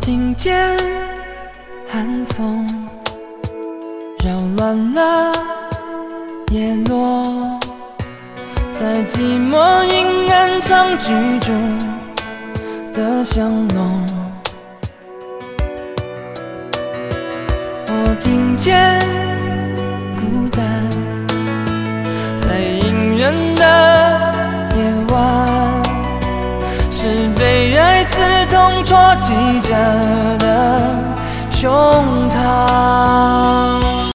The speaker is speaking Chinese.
听见寒风扰乱了叶落，在寂寞阴暗长居中的香浓。我听见孤单在隐忍的夜晚，是被爱刺痛戳击着的胸膛。